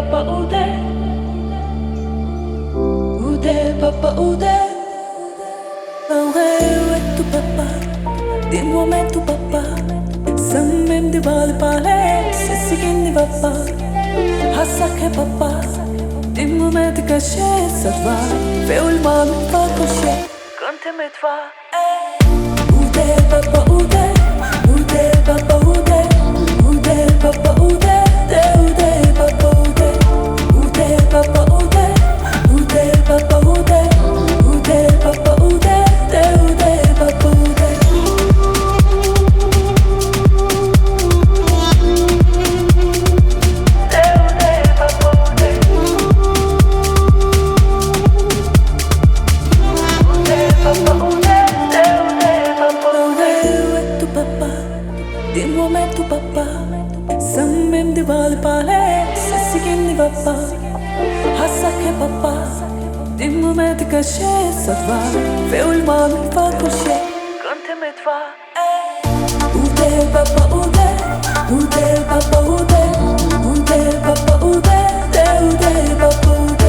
papa ude, papa ude. Où est tu papa? Dis-moi mais tu papa. Samim diwali pale, sisi che ne va pa. Hassa che papa. Dis-moi mais tu caché, ça va. Fais le mal, pas couché. Quand tu me vois, ude papa ude, papa ude, papa ude, ude papa ude, papa ude, papa ude, papa ude, papa ude. Dis-moi mais tu papa, samim diwali pale, sisi che ne va pa. Hassa che papa, dis-moi mais tu caché, ça va. Fais le mal, pas couché. Quand tu me vois, ude papa ude, papa ude, papa ude, papa ude.